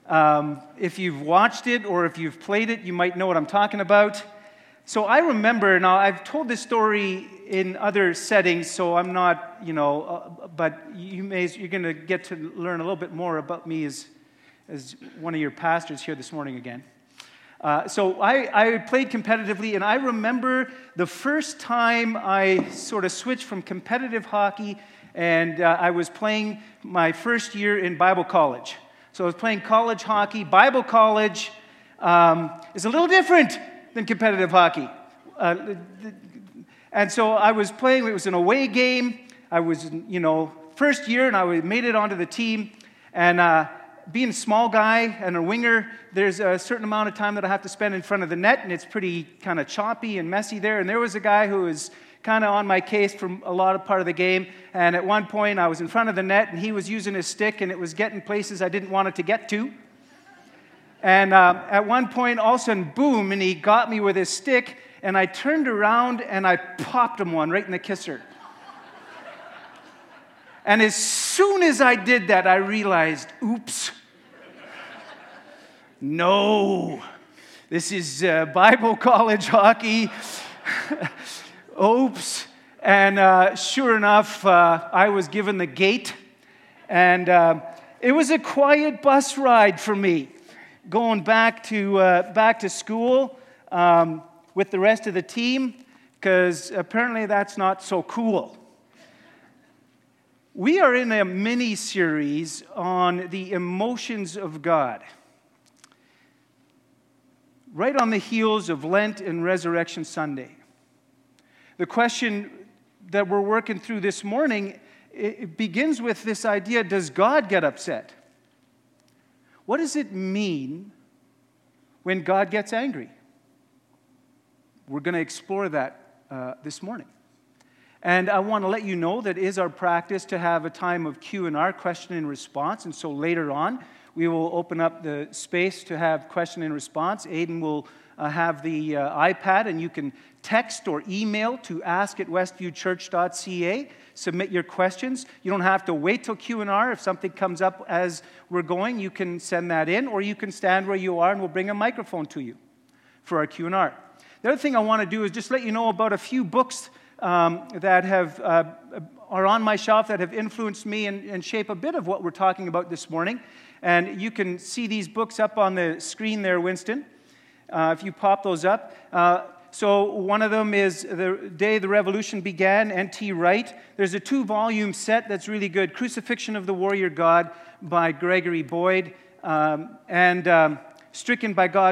If you've watched it or if you've played it, you might know what I'm talking about. So I remember, now I've told this story in other settings, so I'm not, but you're going to get to learn a little bit more about me as one of your pastors here this morning again. So I played competitively, and I remember the first time I sort of switched from competitive hockey, and I was playing my first year in Bible college. So I was playing college hockey. Bible college is a little different than competitive hockey. And so I was playing, it was an away game. I was, first year, and I made it onto the team. And being a small guy and a winger, there's a certain amount of time that I have to spend in front of the net, and it's pretty kind of choppy and messy there. And there was a guy who was kind of on my case for a lot of part of the game. And at one point, I was in front of the net, and he was using his stick, and it was getting places I didn't want it to get to. And at one point, all of a sudden, boom, and he got me with his stick, and I turned around, and I popped him one right in the kisser. And as soon as I did that, I realized, oops, no, this is Bible college hockey. Oops. And sure enough, I was given the gate, and it was a quiet bus ride for me, going back to school with the rest of the team, because apparently that's not so cool. We are in a mini-series on the emotions of God, right on the heels of Lent and Resurrection Sunday. The question that we're working through this morning, it begins with this idea, does God get upset? What does it mean when God gets angry? We're going to explore that this morning. And I want to let you know that it is our practice to have a time of Q&R, question and response. And so later on, we will open up the space to have question and response. Aidan will have the iPad, and you can text or email to ask@westviewchurch.ca. Submit your questions. You don't have to wait till Q&R. If something comes up as we're going, you can send that in, or you can stand where you are, and we'll bring a microphone to you for our Q&R. The other thing I want to do is just let you know about a few books that are on my shelf that have influenced me and shape a bit of what we're talking about this morning. And you can see these books up on the screen there, Winston, if you pop those up. So one of them is The Day the Revolution Began, N.T. Wright. There's a 2-volume set that's really good, Crucifixion of the Warrior God by Gregory Boyd, and Stricken by God, ?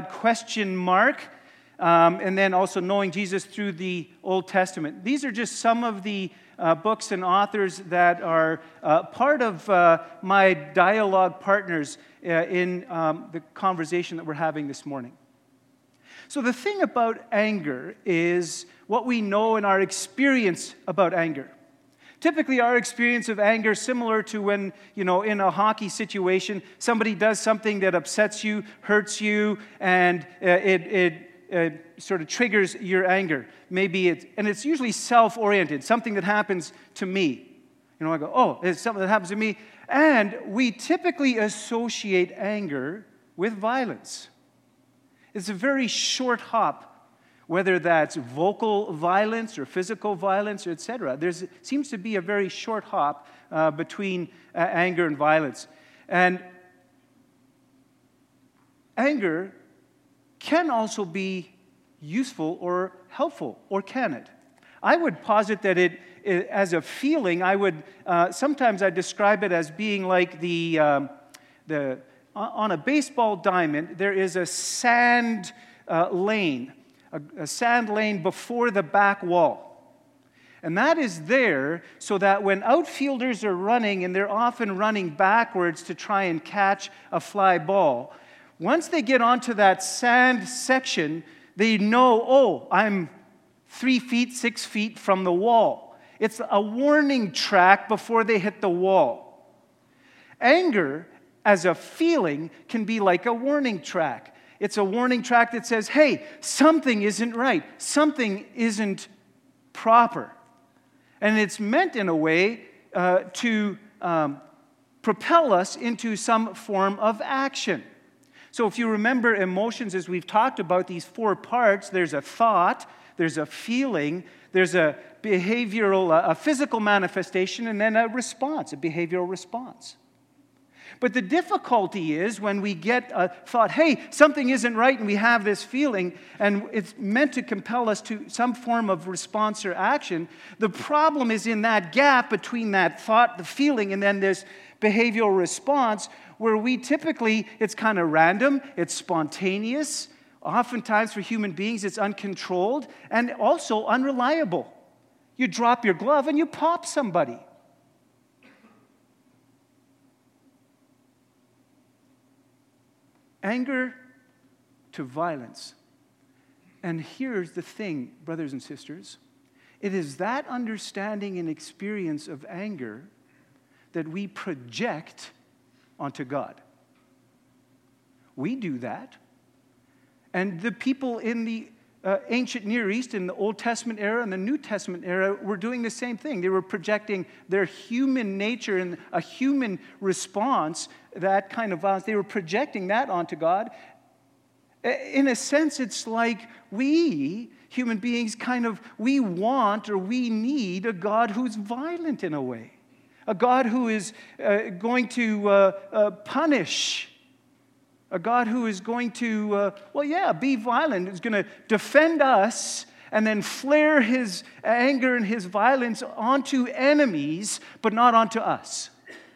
And then also Knowing Jesus Through the Old Testament. These are just some of the books and authors that are part of my dialogue partners in the conversation that we're having this morning. So the thing about anger is what we know in our experience about anger. Typically, our experience of anger is similar to when, in a hockey situation, somebody does something that upsets you, hurts you, and it sort of triggers your anger. It's usually self-oriented, something that happens to me. I go, oh, it's something that happens to me. And we typically associate anger with violence. It's a very short hop, whether that's vocal violence or physical violence, etc. There seems to be a very short hop between anger and violence. And anger can also be useful or helpful, or can it? I would posit that it as a feeling, sometimes I describe it as being like on a baseball diamond, there is a sand lane, a sand lane before the back wall. And that is there so that when outfielders are running, and they're often running backwards to try and catch a fly ball, once they get onto that sand section, they know, oh, I'm 3 feet, 6 feet from the wall. It's a warning track before they hit the wall. Anger, as a feeling, can be like a warning track. It's a warning track that says, hey, something isn't right. Something isn't proper. And it's meant in a way to propel us into some form of action. So if you remember emotions, as we've talked about, these 4 parts, there's a thought, there's a feeling, there's a behavioral, a physical manifestation, and then a response, a behavioral response. But the difficulty is when we get a thought, hey, something isn't right, and we have this feeling, and it's meant to compel us to some form of response or action. The problem is in that gap between that thought, the feeling, and then this behavioral response, where we typically, it's kind of random, it's spontaneous. Oftentimes for human beings, it's uncontrolled and also unreliable. You drop your glove and you pop somebody. Anger to violence. And here's the thing, brothers and sisters. It is that understanding and experience of anger that we project onto God. We do that. And the people in the ancient Near East, in the Old Testament era and the New Testament era, were doing the same thing. They were projecting their human nature and a human response, that kind of violence. They were projecting that onto God. In a sense, it's like we, human beings, we want or we need a God who's violent in a way. A God who is going to punish. A God who is going to, be violent, is going to defend us and then flare his anger and his violence onto enemies, but not onto us.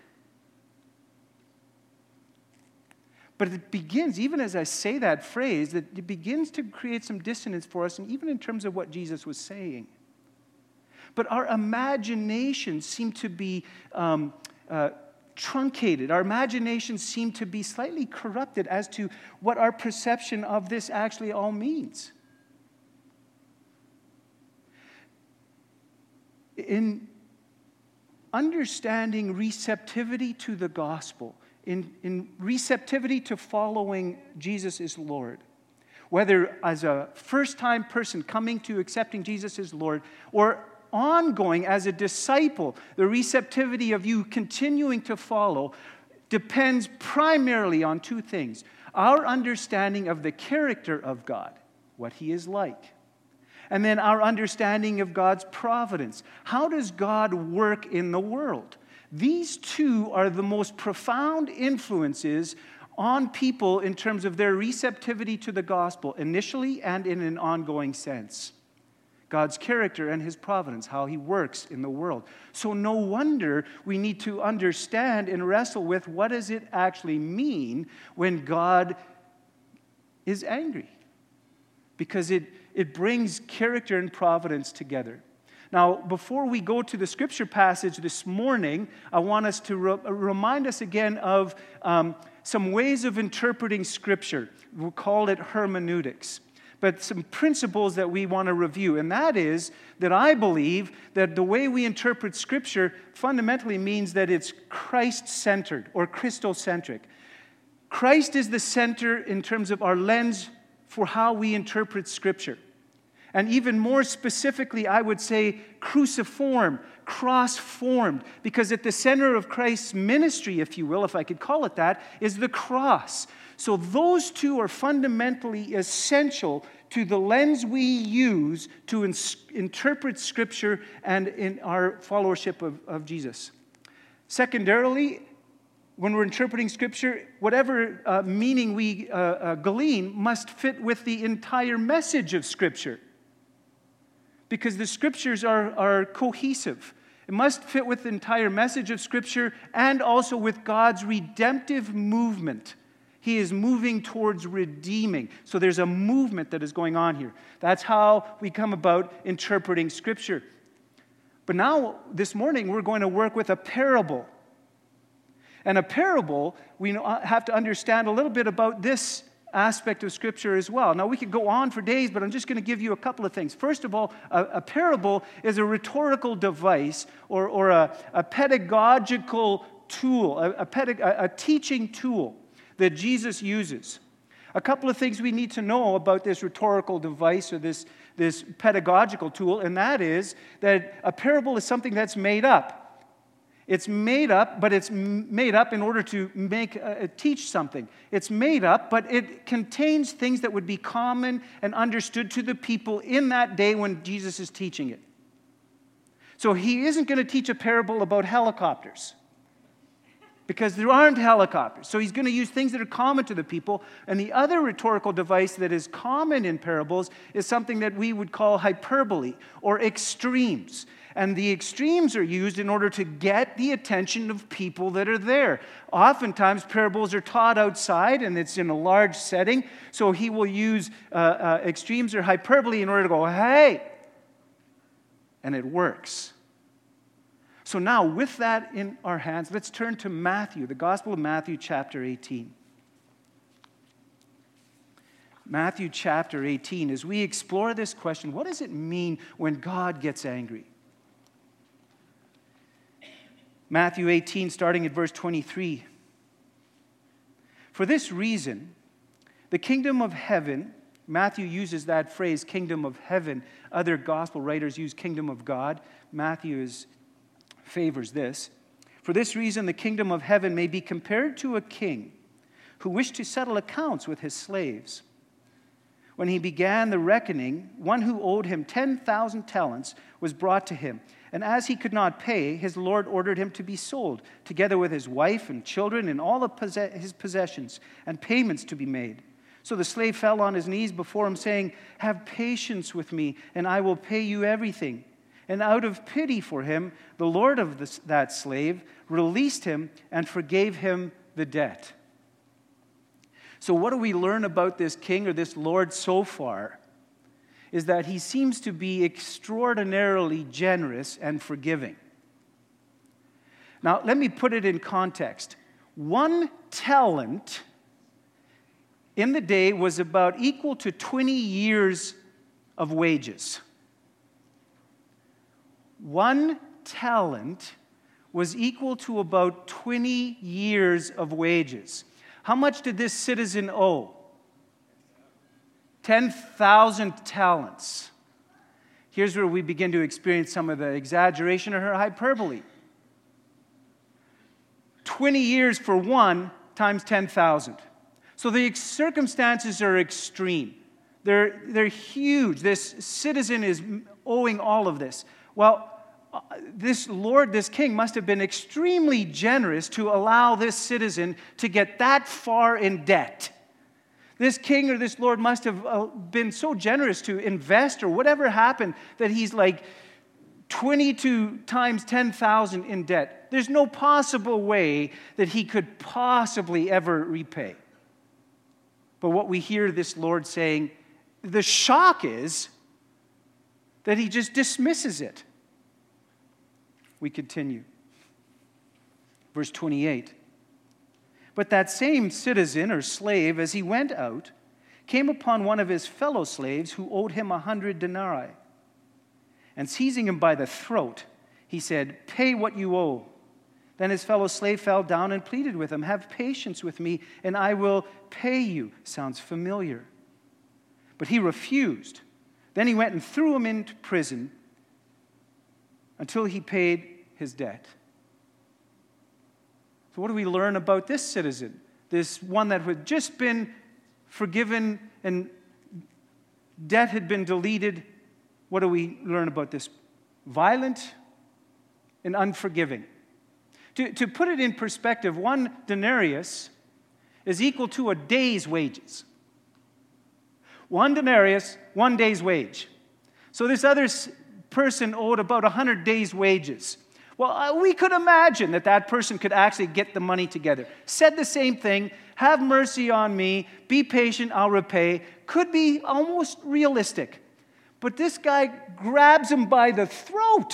But it begins, even as I say that phrase, that it begins to create some dissonance for us, and even in terms of what Jesus was saying. But our imaginations seem to be truncated. Our imaginations seem to be slightly corrupted as to what our perception of this actually all means. In understanding receptivity to the gospel, in receptivity to following Jesus as Lord, whether as a first-time person coming to accepting Jesus as Lord, or ongoing as a disciple, the receptivity of you continuing to follow depends primarily on 2 things. Our understanding of the character of God, what he is like, and then our understanding of God's providence. How does God work in the world? These 2 are the most profound influences on people in terms of their receptivity to the gospel, initially and in an ongoing sense. God's character and his providence, how he works in the world. So no wonder we need to understand and wrestle with what does it actually mean when God is angry. Because it brings character and providence together. Now, before we go to the scripture passage this morning, I want us to remind us again of some ways of interpreting scripture. We'll call it hermeneutics. But some principles that we want to review, and that is that I believe that the way we interpret Scripture fundamentally means that it's Christ-centered or Christocentric. Christ is the center in terms of our lens for how we interpret Scripture. And even more specifically, I would say cruciform, cross-formed, because at the center of Christ's ministry, if you will, if I could call it that, is the cross. So those 2 are fundamentally essential to the lens we use to interpret Scripture and in our followership of Jesus. Secondarily, when we're interpreting Scripture, whatever meaning we glean must fit with the entire message of Scripture. Because the Scriptures are cohesive. It must fit with the entire message of Scripture and also with God's redemptive movement. He is moving towards redeeming. So there's a movement that is going on here. That's how we come about interpreting Scripture. But now, this morning, we're going to work with a parable. And a parable, we have to understand a little bit about this aspect of Scripture as well. Now, we could go on for days, but I'm just going to give you a couple of things. First of all, a parable is a rhetorical device or a pedagogical tool, a teaching tool that Jesus uses. A couple of things we need to know about this rhetorical device or this pedagogical tool, and that is that a parable is something that's made up. It's made up, but it's made up in order to teach something. It's made up, but it contains things that would be common and understood to the people in that day when Jesus is teaching it. So he isn't going to teach a parable about helicopters, because there aren't helicopters. So he's going to use things that are common to the people. And the other rhetorical device that is common in parables is something that we would call hyperbole or extremes. And the extremes are used in order to get the attention of people that are there. Oftentimes, parables are taught outside, and it's in a large setting. So he will use extremes or hyperbole in order to go, hey! And it works. So now, with that in our hands, let's turn to Matthew, the Gospel of Matthew, chapter 18. Matthew chapter 18, as we explore this question, what does it mean when God gets angry? Matthew 18, starting at verse 23. For this reason, the kingdom of heaven, Matthew uses that phrase, kingdom of heaven. Other gospel writers use kingdom of God. Matthew favors this. For this reason, the kingdom of heaven may be compared to a king who wished to settle accounts with his slaves. When he began the reckoning, one who owed him 10,000 talents was brought to him. And as he could not pay, his Lord ordered him to be sold, together with his wife and children and all of his possessions, and payments to be made. So the slave fell on his knees before him, saying, "Have patience with me, and I will pay you everything." And out of pity for him, the Lord of that slave released him and forgave him the debt. So what do we learn about this king or this Lord so far? Is that he seems to be extraordinarily generous and forgiving. Now, let me put it in context. 1 talent in the day was about equal to 20 years of wages. 1 talent was equal to about 20 years of wages. How much did this citizen owe? 10,000 talents. Here's where we begin to experience some of the exaggeration or hyperbole. 20 years for one times 10,000. So the circumstances are extreme. They're huge. This citizen is owing all of this. Well, this Lord, this king, must have been extremely generous to allow this citizen to get that far in debt. This king or this Lord must have been so generous to invest or whatever happened that he's like 22 times 10,000 in debt. There's no possible way that he could possibly ever repay. But what we hear this Lord saying, the shock is that he just dismisses it. We continue. Verse 28. But that same citizen or slave, as he went out, came upon one of his fellow slaves who owed him 100 denarii. And seizing him by the throat, he said, "Pay what you owe." Then his fellow slave fell down and pleaded with him, "Have patience with me, and I will pay you." Sounds familiar. But he refused. Then he went and threw him into prison until he paid his debt. So what do we learn about this citizen? This one that had just been forgiven and debt had been deleted. What do we learn about this? Violent and unforgiving. To put it in perspective, 1 denarius is equal to a day's wages. 1 denarius, 1 day's wage. So this other person owed about 100 days' wages. Well, we could imagine that person could actually get the money together. Said the same thing, "Have mercy on me, be patient, I'll repay." Could be almost realistic. But this guy grabs him by the throat.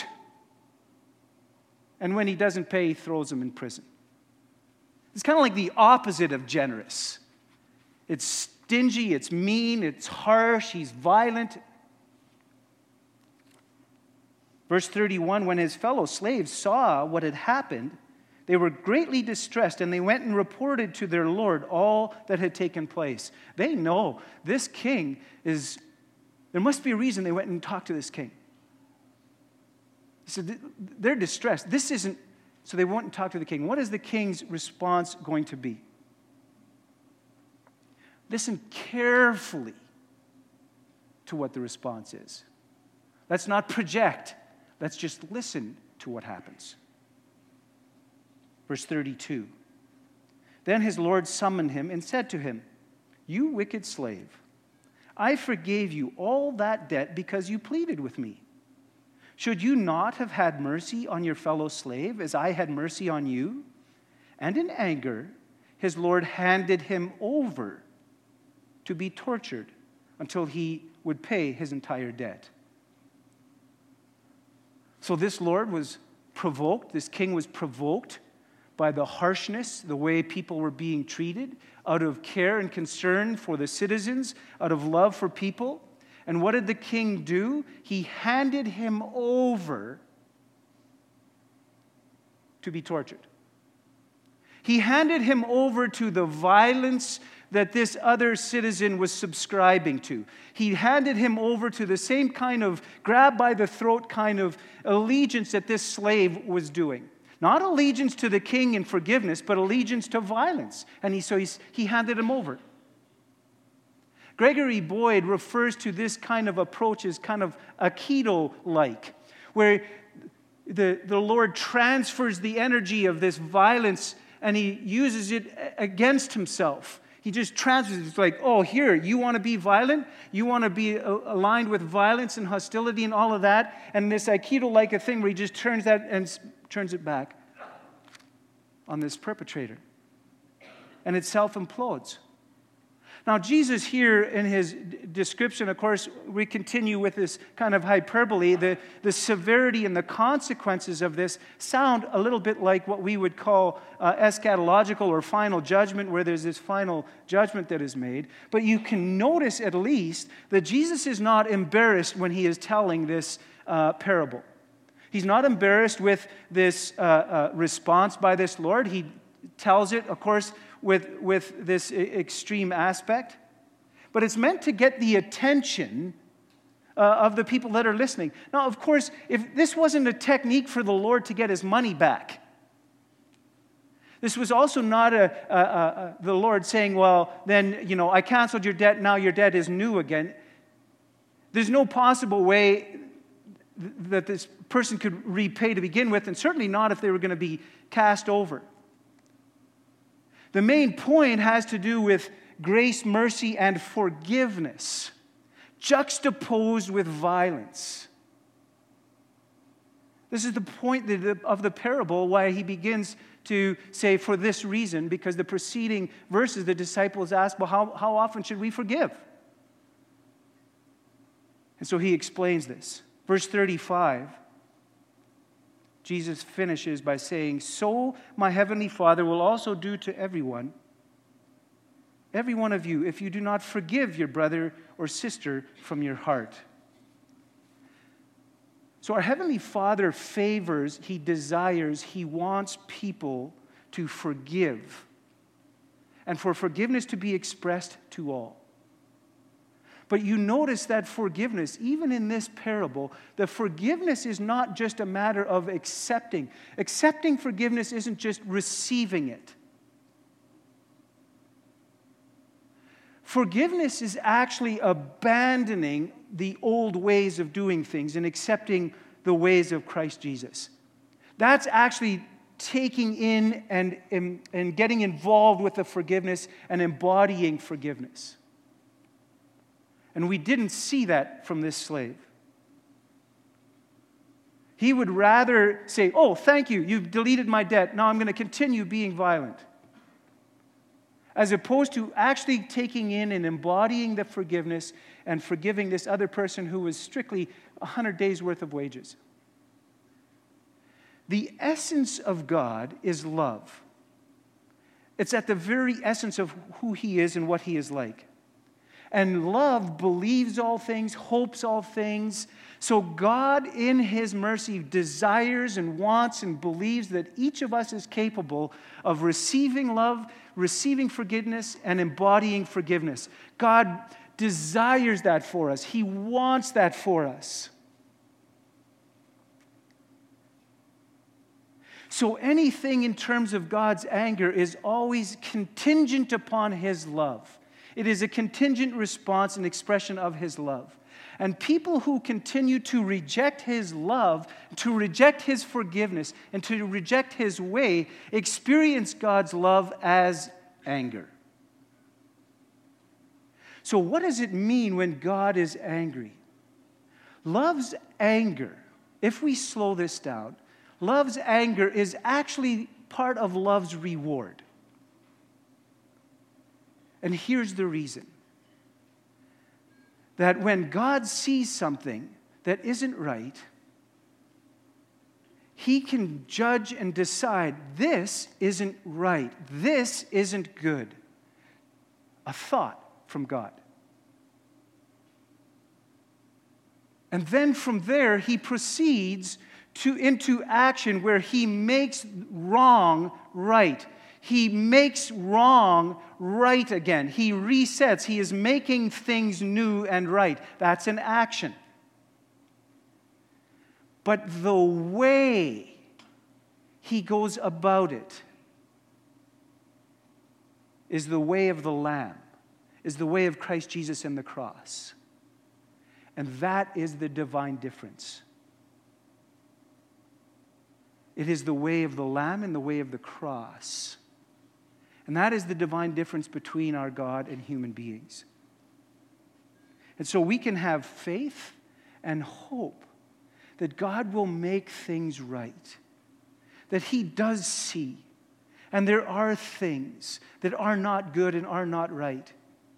And when he doesn't pay, he throws him in prison. It's kind of like the opposite of generous. It's stingy, it's mean, it's harsh, he's violent. Verse 31, when his fellow slaves saw what had happened, they were greatly distressed, and they went and reported to their Lord all that had taken place. They know this king is, there must be a reason they went and talked to this king. So they're distressed. This isn't So they went and talked to the king. What is the king's response going to be? Listen carefully to what the response is. Let's not project. Let's just listen to what happens. Verse 32. Then his Lord summoned him and said to him, "You wicked slave, I forgave you all that debt because you pleaded with me. Should you not have had mercy on your fellow slave as I had mercy on you?" And in anger, his Lord handed him over to be tortured until he would pay his entire debt. So this Lord was provoked, this king was provoked by the harshness, the way people were being treated, out of care and concern for the citizens, out of love for people. And what did the king do? He handed him over to be tortured. He handed him over to the violence that this other citizen was subscribing to. He handed him over to the same kind of grab by the throat kind of allegiance that this slave was doing. Not allegiance to the king and forgiveness, but allegiance to violence. And he handed him over. Gregory Boyd refers to this kind of approach as kind of Aikido-like, where the Lord transfers the energy of this violence and he uses it against himself. He just transfers it. It's like, oh, here, you want to be violent? You want to be aligned with violence and hostility and all of that? And this Aikido-like a thing where he just turns that and turns it back on this perpetrator. And it self-implodes. Now, Jesus here in his description, of course, we continue with this kind of hyperbole. The severity and the consequences of this sound a little bit like what we would call eschatological or final judgment, where there's this final judgment that is made. But you can notice at least that Jesus is not embarrassed when he is telling this parable. He's not embarrassed with this response by this Lord. He tells it, of course, with this extreme aspect. But it's meant to get the attention of the people that are listening. Now, of course, if this wasn't a technique for the Lord to get his money back, this was also not the Lord saying, well, then, I canceled your debt, now your debt is new again. There's no possible way that this person could repay to begin with, and certainly not if they were going to be cast over. The main point has to do with grace, mercy, and forgiveness, juxtaposed with violence. This is the point of the parable, why he begins to say, for this reason, because the preceding verses, the disciples ask, well, how often should we forgive? And so he explains this. Verse 35, Jesus finishes by saying, "So my heavenly Father will also do to every one of you, if you do not forgive your brother or sister from your heart." So our heavenly Father favors, he desires, he wants people to forgive, and for forgiveness to be expressed to all. But you notice that forgiveness, even in this parable, the forgiveness is not just a matter of accepting. Accepting forgiveness isn't just receiving it. Forgiveness is actually abandoning the old ways of doing things and accepting the ways of Christ Jesus. That's actually taking in and getting involved with the forgiveness and embodying forgiveness. And we didn't see that from this slave. He would rather say, oh, thank you, you've deleted my debt, now I'm going to continue being violent. As opposed to actually taking in and embodying the forgiveness and forgiving this other person who was strictly 100 days' worth of wages. The essence of God is love. It's at the very essence of who he is and what he is like. And love believes all things, hopes all things. So God, in his mercy, desires and wants and believes that each of us is capable of receiving love, receiving forgiveness, and embodying forgiveness. God desires that for us. He wants that for us. So anything in terms of God's anger is always contingent upon his love. It is a contingent response and expression of his love. And people who continue to reject his love, to reject his forgiveness, and to reject his way, experience God's love as anger. So what does it mean when God is angry? Love's anger, if we slow this down, love's anger is actually part of love's reward. And here's the reason. That when God sees something that isn't right, he can judge and decide, this isn't right, this isn't good. A thought from God. And then from there, he proceeds into action where he makes wrong right. He makes wrong right again. He resets. He is making things new and right. That's an action. But the way he goes about it is the way of the Lamb, is the way of Christ Jesus and the cross. And that is the divine difference. It is the way of the Lamb and the way of the cross. And that is the divine difference between our God and human beings. And so we can have faith and hope that God will make things right, that he does see, and there are things that are not good and are not right,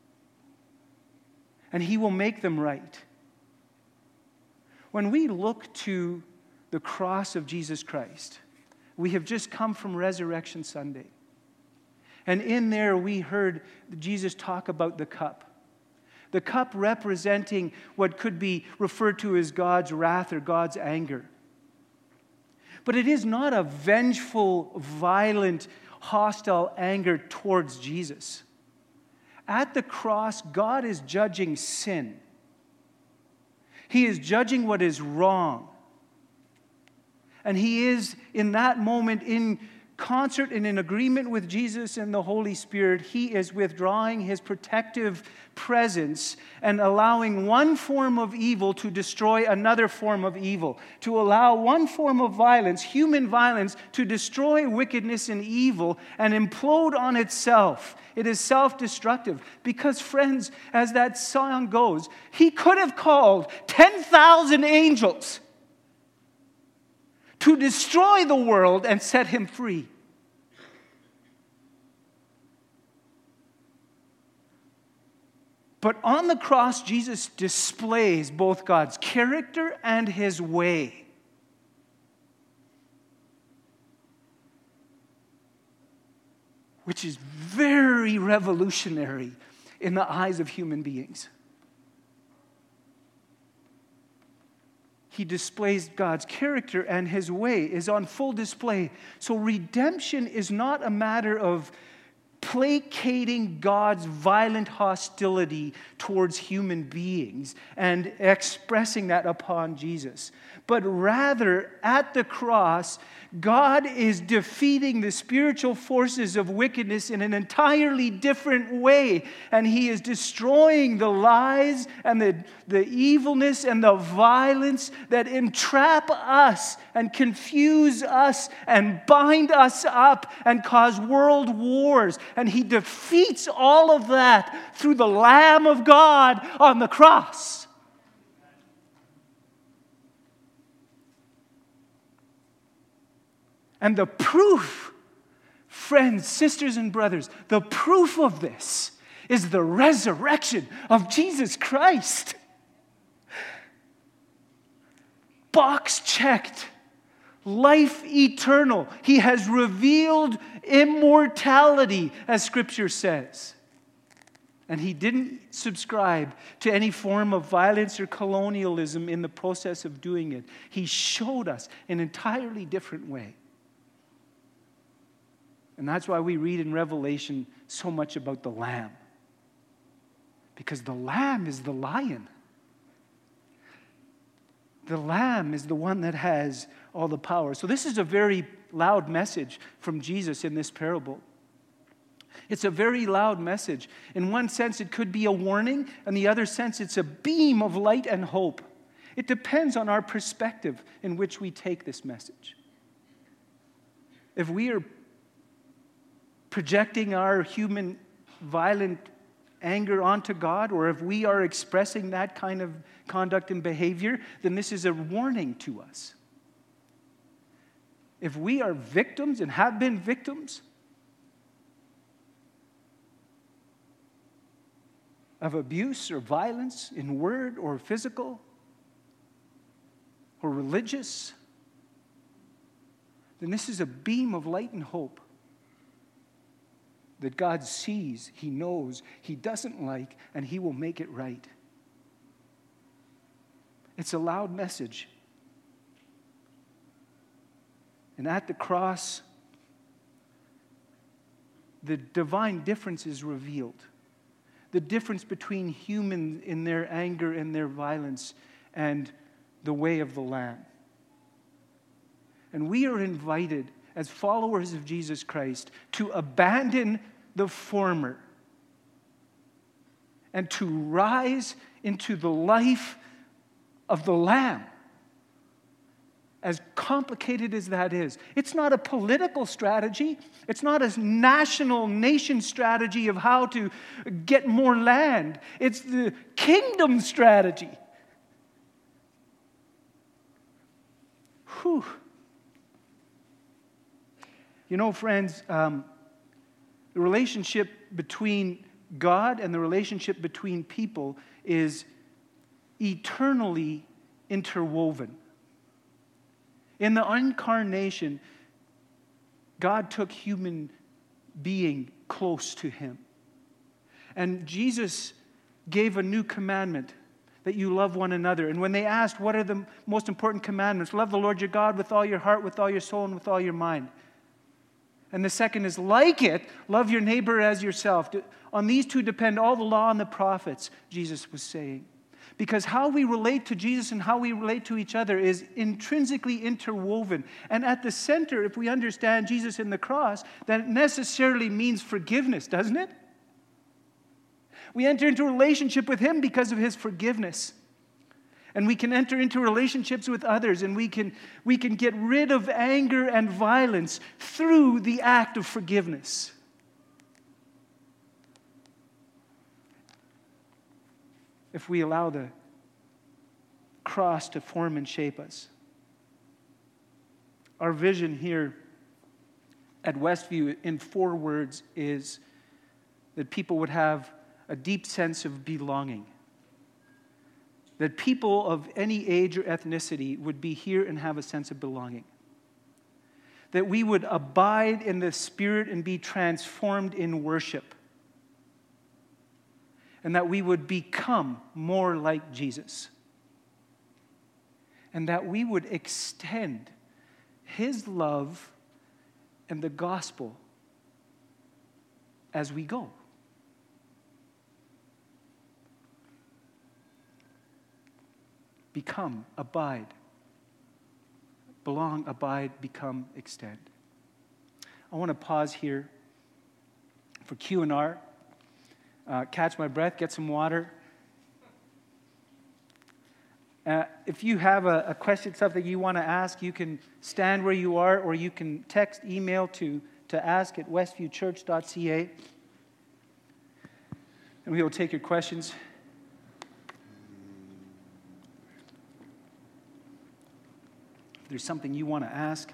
and he will make them right. When we look to the cross of Jesus Christ, we have just come from Resurrection Sunday. And in there we heard Jesus talk about the cup. The cup representing what could be referred to as God's wrath or God's anger. But it is not a vengeful, violent, hostile anger towards Jesus. At the cross, God is judging sin. He is judging what is wrong. And he is, in that moment, in concert and in agreement with Jesus and the Holy Spirit, he is withdrawing his protective presence and allowing one form of evil to destroy another form of evil, to allow one form of violence, human violence, to destroy wickedness and evil and implode on itself. It is self-destructive. Because, friends, as that song goes, he could have called 10,000 angels to destroy the world and set him free. But on the cross, Jesus displays both God's character and his way. Which is very revolutionary in the eyes of human beings. He displays God's character, and his way is on full display. So redemption is not a matter of placating God's violent hostility towards human beings and expressing that upon Jesus. But rather, at the cross, God is defeating the spiritual forces of wickedness in an entirely different way. And he is destroying the lies and the evilness and the violence that entrap us and confuse us and bind us up and cause world wars. And he defeats all of that through the Lamb of God on the cross. And the proof, friends, sisters, and brothers, the proof of this is the resurrection of Jesus Christ. Box checked. Life eternal. He has revealed immortality, as Scripture says. And he didn't subscribe to any form of violence or colonialism in the process of doing it. He showed us an entirely different way. And that's why we read in Revelation so much about the Lamb. Because the Lamb is the lion. the Lamb is the one that has all the power. So this is a very loud message from Jesus in this parable. It's a very loud message. In one sense, it could be a warning. In the other sense, it's a beam of light and hope. It depends on our perspective in which we take this message. If we are projecting our human violent anger onto God, or if we are expressing that kind of conduct and behavior, then this is a warning to us. If we are victims and have been victims of abuse or violence in word or physical or religious, then this is a beam of light and hope that God sees, He knows, He doesn't like, and He will make it right. It's a loud message. And at the cross, the divine difference is revealed. The difference between humans in their anger and their violence and the way of the Lamb. And we are invited as followers of Jesus Christ to abandon the former and to rise into the life of the Lamb. As complicated as that is. It's not a political strategy. It's not a national nation strategy of how to get more land. It's the kingdom strategy. Whew. You know, friends, the relationship between God and the relationship between people is eternally interwoven. In the incarnation, God took human being close to Him. And Jesus gave a new commandment, that you love one another. And when they asked, what are the most important commandments? Love the Lord your God with all your heart, with all your soul, and with all your mind. And the second is like it, love your neighbor as yourself. On these two depend all the law and the prophets, Jesus was saying. Because how we relate to Jesus and how we relate to each other is intrinsically interwoven. And at the center, if we understand Jesus in the cross, that necessarily means forgiveness, doesn't it? We enter into a relationship with Him because of His forgiveness. And we can enter into relationships with others, and we can get rid of anger and violence through the act of forgiveness. If we allow the cross to form and shape us. Our vision here at Westview in 4 words is that people would have a deep sense of belonging. That people of any age or ethnicity would be here and have a sense of belonging. That we would abide in the Spirit and be transformed in worship. And that we would become more like Jesus. And that we would extend His love and the gospel as we go. Become, abide. Belong, abide, become, extend. I want to pause here for Q&R. Catch my breath, get some water. If you have a question, something you want to ask, you can stand where you are, or you can text, email to ask@westviewchurch.ca. And we will take your questions. If there's something you want to ask.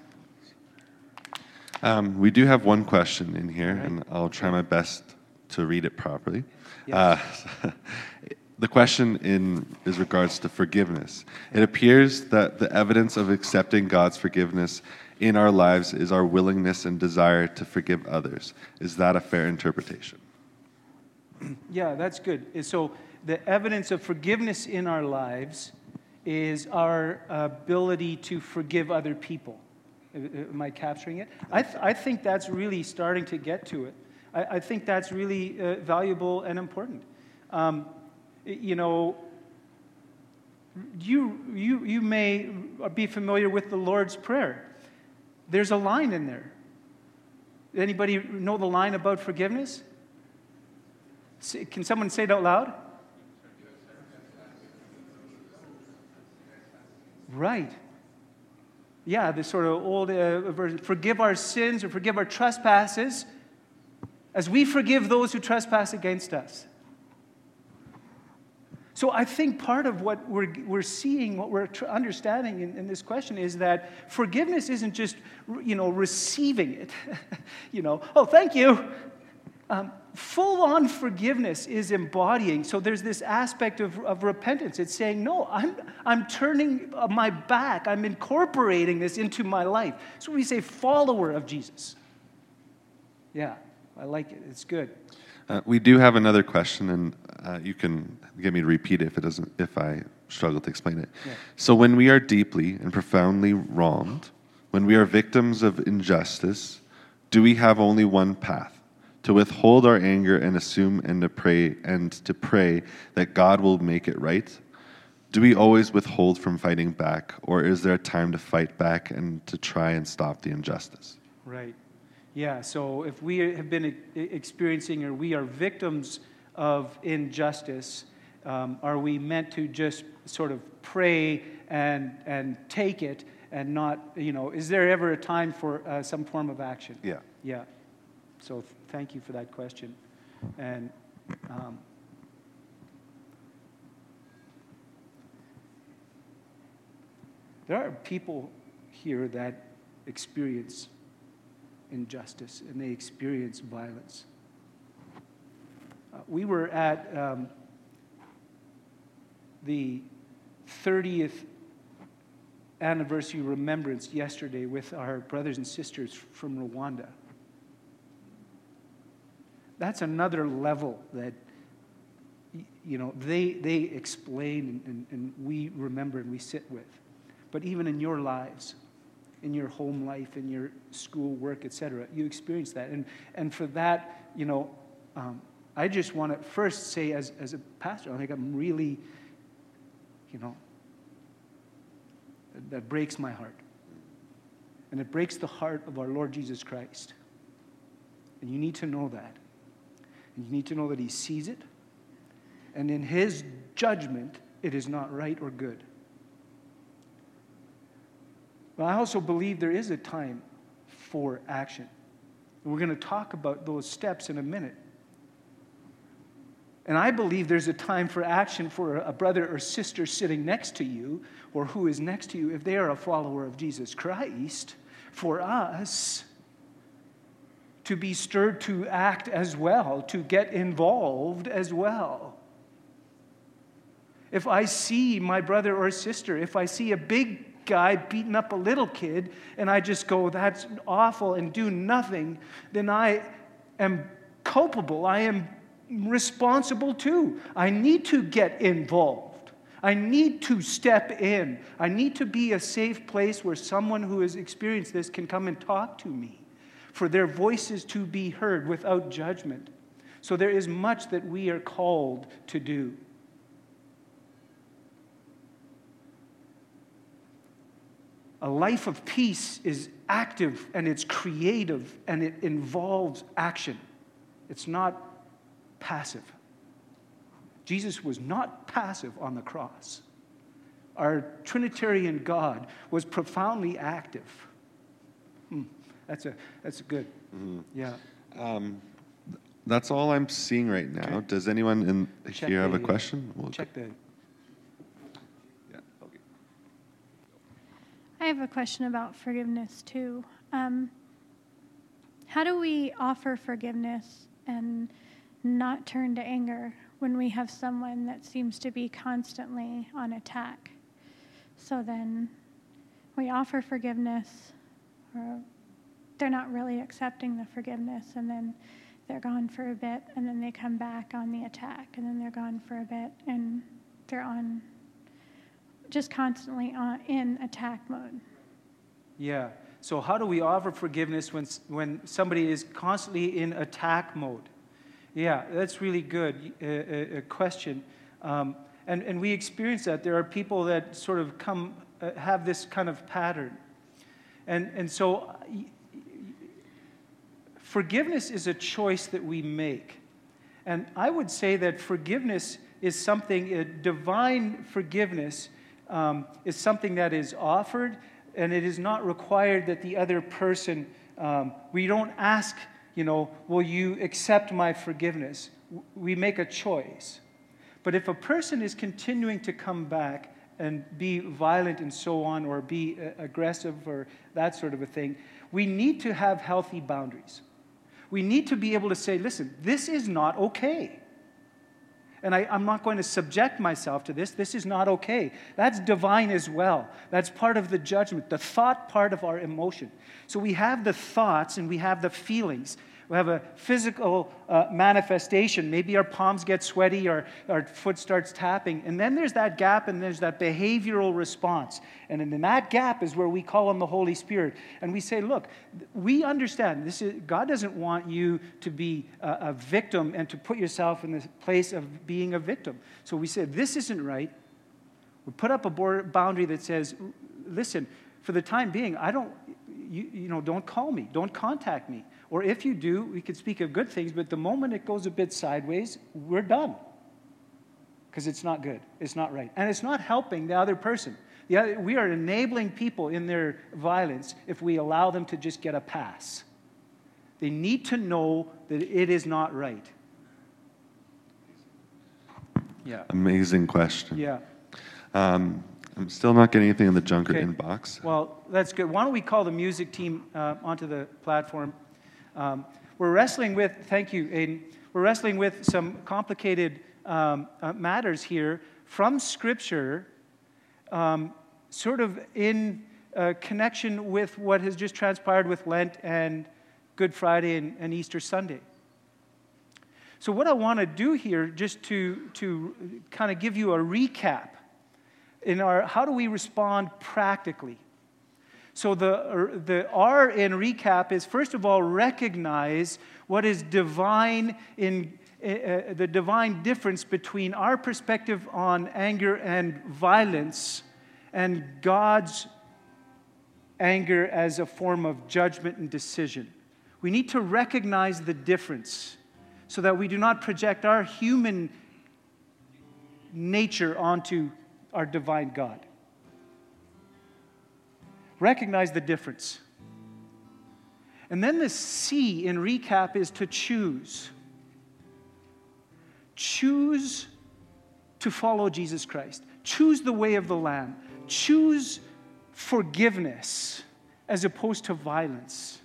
We do have one question in here, right. and I'll try my best to read it properly. Yes. The question is regards to forgiveness. It appears that the evidence of accepting God's forgiveness in our lives is our willingness and desire to forgive others. Is that a fair interpretation? Yeah, that's good. So the evidence of forgiveness in our lives is our ability to forgive other people. Am I capturing it? I think that's really starting to get to it. I think that's really valuable and important. You may be familiar with the Lord's Prayer. There's a line in there. Anybody know the line about forgiveness? Can someone say it out loud? Right. Yeah, the sort of old version. Forgive our sins or forgive our trespasses as we forgive those who trespass against us. So I think part of what we're seeing, what we're understanding in this question is that forgiveness isn't just, receiving it. Oh, thank you. Full-on forgiveness is embodying. So there's this aspect of repentance. It's saying, no, I'm turning my back. I'm incorporating this into my life. So we say follower of Jesus. Yeah, I like it. It's good. We do have another question, and you can get me to repeat it if I struggle to explain it. Yeah. So when we are deeply and profoundly wronged, when we are victims of injustice, do we have only one path? To withhold our anger and assume and to pray that God will make it right? Do we always withhold from fighting back, or is there a time to fight back and to try and stop the injustice? Right. Yeah, so if we have been experiencing or we are victims of injustice, are we meant to just sort of pray and take it and not, is there ever a time for some form of action? Yeah. Yeah. So thank you for that question. And there are people here that experience injustice and they experience violence. We were at the 30th anniversary remembrance yesterday with our brothers and sisters from Rwanda. That's another level that, they explain and we remember and we sit with. But even in your lives, in your home life, in your school, work, etc., you experience that. And for that, I just want to first say as a pastor, I think I'm really, that breaks my heart. And it breaks the heart of our Lord Jesus Christ. And you need to know that. And you need to know that he sees it. And in his judgment, it is not right or good. But I also believe there is a time for action. And we're going to talk about those steps in a minute. And I believe there's a time for action for a brother or sister sitting next to you or who is next to you if they are a follower of Jesus Christ, for us to be stirred to act as well, to get involved as well. If I see my brother or sister, if I see a big guy beating up a little kid and I just go, that's awful, and do nothing, then I am culpable. I am responsible too. I need to get involved. I need to step in. I need to be a safe place where someone who has experienced this can come and talk to me, for their voices to be heard without judgment. So there is much that we are called to do. A life of peace is active and it's creative and it involves action. It's not passive. Jesus was not passive on the cross. Our Trinitarian God was profoundly active. That's a good. Mm-hmm. Yeah. That's all I'm seeing right now. Okay. Does anyone here have a question? Check the. Yeah. Okay. I have a question about forgiveness too. How do we offer forgiveness and not turn to anger when we have someone that seems to be constantly on attack? So then we offer forgiveness, or they're not really accepting the forgiveness, and then they're gone for a bit, and then they come back on the attack, and then they're gone for a bit, and they're on just constantly in attack mode. Yeah. So how do we offer forgiveness when somebody is constantly in attack mode? Yeah, that's really good a question. And we experience that. There are people that sort of have this kind of pattern. And so forgiveness is a choice that we make. And I would say that forgiveness is something, divine forgiveness is something that is offered, and it is not required that the other person, we don't ask, will you accept my forgiveness? We make a choice. But if a person is continuing to come back and be violent and so on, or be aggressive or that sort of a thing, we need to have healthy boundaries. We need to be able to say, listen, this is not okay. And I'm not going to subject myself to this. This is not okay. That's divine as well. That's part of the judgment, the thought part of our emotion. So we have the thoughts and we have the feelings. We have a physical manifestation. Maybe our palms get sweaty, or our foot starts tapping. And then there's that gap, and there's that behavioral response. And in that gap is where we call on the Holy Spirit. And we say, look, we understand God doesn't want you to be a victim and to put yourself in the place of being a victim. So we say, this isn't right. We put up a boundary that says, listen, for the time being, don't call me. Don't contact me. Or if you do, we could speak of good things, but the moment it goes a bit sideways, we're done. Because it's not good. It's not right. And it's not helping the other person. We are enabling people in their violence if we allow them to just get a pass. They need to know that it is not right. Yeah. Amazing question. Yeah. I'm still not getting anything in the junker Okay. inbox. Well, that's good. Why don't we call the music team onto the platform? We're wrestling with, thank you, Aiden, we're wrestling with some complicated matters here from Scripture, sort of in connection with what has just transpired with Lent and Good Friday and Easter Sunday. So what I want to do here, just to kind of give you a recap in how do we respond practically. So the R in recap is, first of all, recognize what is divine in the divine difference between our perspective on anger and violence and God's anger as a form of judgment and decision. We need to recognize the difference so that we do not project our human nature onto our divine God. Recognize the difference. And then the C in recap is to choose. Choose to follow Jesus Christ. Choose the way of the Lamb. Choose forgiveness as opposed to violence.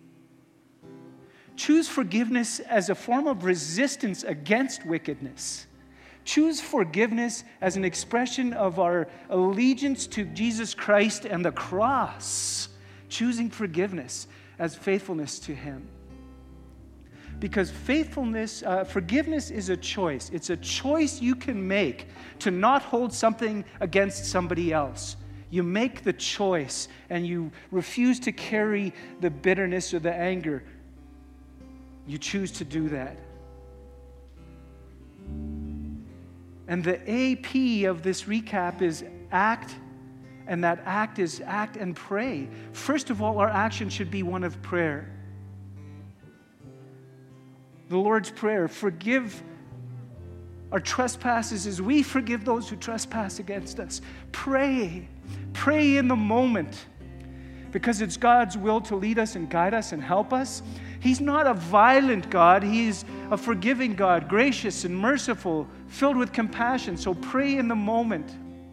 Choose forgiveness as a form of resistance against wickedness. Choose forgiveness as an expression of our allegiance to Jesus Christ and the cross. Choosing forgiveness as faithfulness to Him. Because forgiveness is a choice. It's a choice you can make to not hold something against somebody else. You make the choice and you refuse to carry the bitterness or the anger. You choose to do that. And the AP of this recap is act, and that act is act and pray. First of all, our action should be one of prayer. The Lord's Prayer, forgive our trespasses as we forgive those who trespass against us. Pray. Pray in the moment, because it's God's will to lead us and guide us and help us. He's not a violent God. He's a forgiving God, gracious and merciful, filled with compassion. So pray in the moment.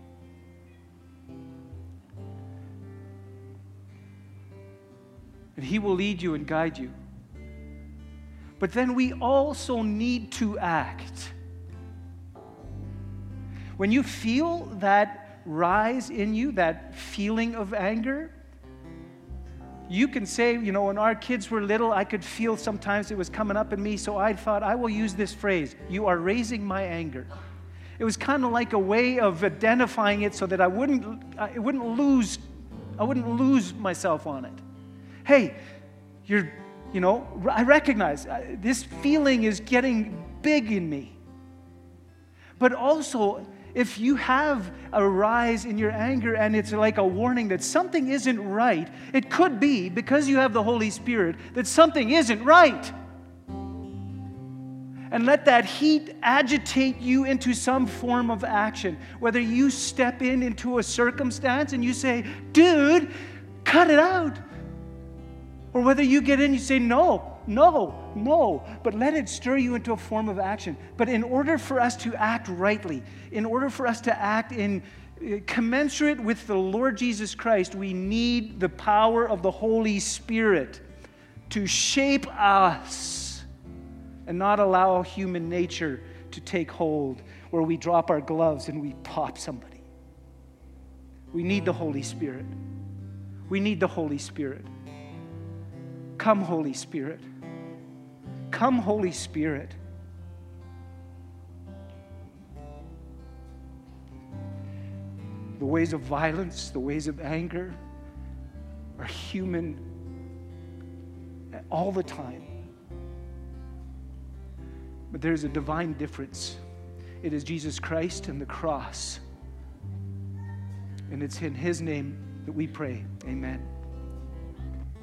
And He will lead you and guide you. But then we also need to act. When you feel that rise in you, that feeling of anger, you can say, when our kids were little, I could feel sometimes it was coming up in me, so I thought, I will use this phrase, you are raising my anger. It was kind of like a way of identifying it so that I wouldn't lose myself on it. Hey, I recognize this feeling is getting big in me. But also, if you have a rise in your anger and it's like a warning that something isn't right, it could be, because you have the Holy Spirit, that something isn't right. And let that heat agitate you into some form of action. Whether you step into a circumstance and you say, dude, cut it out. Or whether you get in and you say, no, but let it stir you into a form of action. But in order for us to act rightly, in order for us to act in commensurate with the Lord Jesus Christ, we need the power of the Holy Spirit to shape us and not allow human nature to take hold, where we drop our gloves and we pop somebody. We need the Holy Spirit. We need the Holy Spirit. Come, Holy Spirit. Come, Holy Spirit. The ways of violence, the ways of anger are human all the time. But there's a divine difference. It is Jesus Christ and the cross. And it's in His name that we pray. Amen.